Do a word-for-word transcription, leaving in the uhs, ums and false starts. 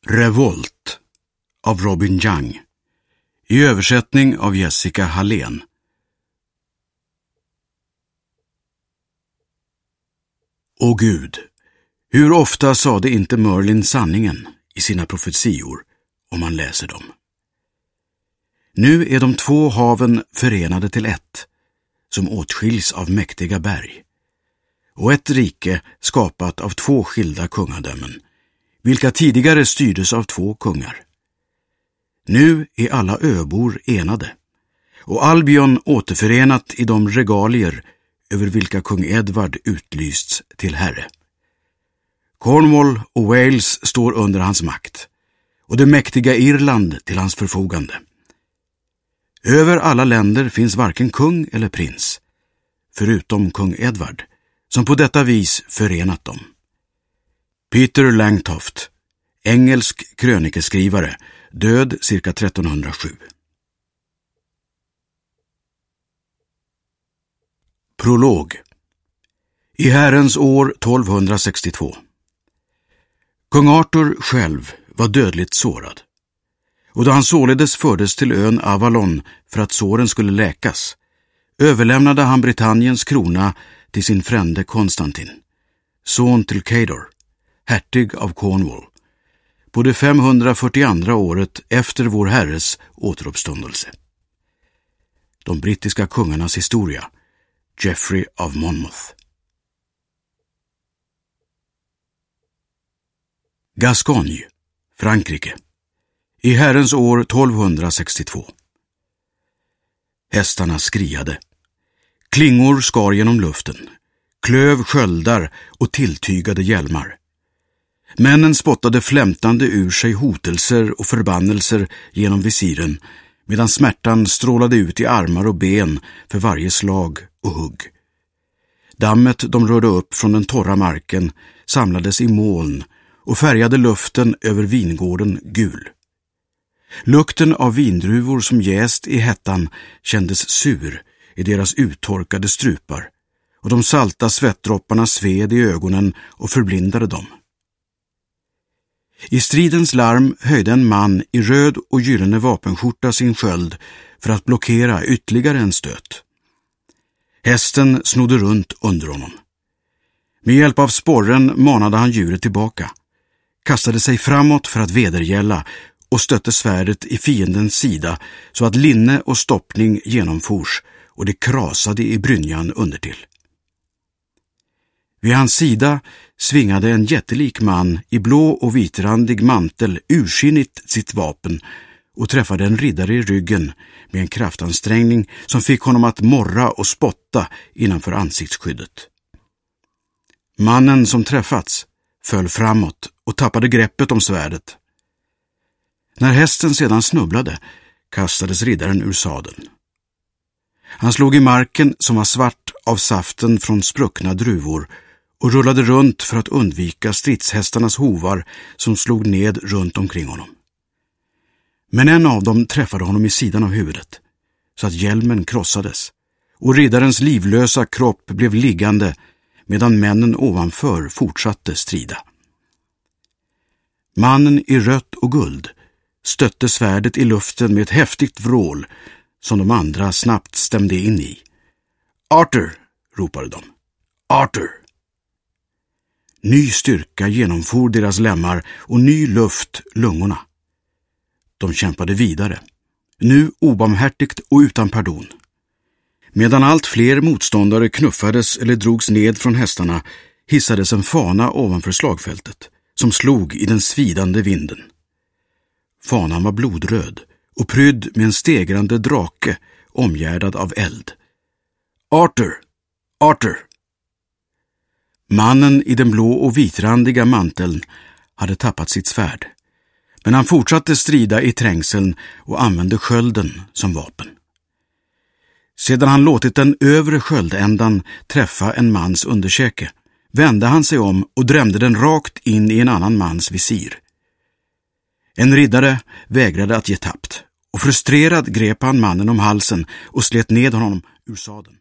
Revolt av Robin Young, i översättning av Jessica Hallén. Åh Gud, hur ofta sade inte Merlin sanningen i sina profetior om man läser dem. Nu är de två haven förenade till ett, som åtskiljs av mäktiga berg, och ett rike skapat av två skilda kungadömen, vilka tidigare styrdes av två kungar. Nu är alla öbor enade, och Albion återförenat i de regalier över vilka kung Edvard utlysts till herre. Cornwall och Wales står under hans makt, och det mäktiga Irland till hans förfogande. Över alla länder finns varken kung eller prins, förutom kung Edvard, som på detta vis förenat dem. Peter Langtoft, engelsk krönikeskrivare, död cirka trettonhundrasju. Prolog. I Herrens år tolvhundrasextiotvå. Kung Arthur själv var dödligt sårad, och då han således fördes till ön Avalon för att såren skulle läkas, överlämnade han Britanniens krona till sin frände Konstantin, son till Cador, hertig av Cornwall, på det femhundrafyrtioandra året efter vår herres återuppståndelse. De brittiska kungarnas historia, Geoffrey av Monmouth. Gascogne, Frankrike, i Herrens år tolvhundrasextiotvå. Hästarna skriade. Klingor skar genom luften, klöv sköldar och tilltygade hjälmar. Männen spottade flämtande ur sig hotelser och förbannelser genom visiren, medan smärtan strålade ut i armar och ben för varje slag och hugg. Dammet de rörde upp från den torra marken samlades i moln och färgade luften över vingården gul. Lukten av vindruvor som jäst i hettan kändes sur i deras uttorkade strupar, och de salta svettdropparna sved i ögonen och förblindade dem. I stridens larm höjde en man i röd och gyllene vapenskjorta sin sköld för att blockera ytterligare en stöt. Hästen snodde runt under honom. Med hjälp av sporren manade han djuret tillbaka, kastade sig framåt för att vedergälla och stötte svärdet i fiendens sida så att linne och stoppning genomfors och det krasade i brynjan undertill. Vid hans sida svingade en jättelik man i blå och vitrandig mantel ursinnigt sitt vapen och träffade en riddare i ryggen med en kraftansträngning som fick honom att morra och spotta innanför ansiktsskyddet. Mannen som träffats föll framåt och tappade greppet om svärdet. När hästen sedan snubblade kastades riddaren ur sadeln. Han slog i marken som var svart av saften från spruckna druvor och rullade runt för att undvika stridshästarnas hovar som slog ned runt omkring honom. Men en av dem träffade honom i sidan av huvudet så att hjälmen krossades och riddarens livlösa kropp blev liggande medan männen ovanför fortsatte strida. Mannen i rött och guld stötte svärdet i luften med ett häftigt vrål som de andra snabbt stämde in i. Arthur, ropade de. Arthur! Ny styrka genomfor deras lemmar och ny luft lungorna. De kämpade vidare, nu obarmhärtigt och utan pardon. Medan allt fler motståndare knuffades eller drogs ned från hästarna hissades en fana ovanför slagfältet som slog i den svidande vinden. Fanan var blodröd och prydd med en stegrande drake omgärdad av eld. Arthur! Arthur! Mannen i den blå och vitrandiga manteln hade tappat sitt svärd, men han fortsatte strida i trängseln och använde skölden som vapen. Sedan han låtit den övre sköldändan träffa en mans underkäke vände han sig om och drämde den rakt in i en annan mans visir. En riddare vägrade att ge tappt, och frustrerad grep han mannen om halsen och slet ned honom ur sadeln.